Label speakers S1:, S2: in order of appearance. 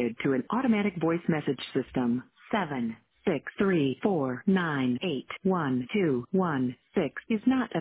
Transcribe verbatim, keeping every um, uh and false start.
S1: forwarded to an automatic voice message system. seven six three four nine eight one two one six is not a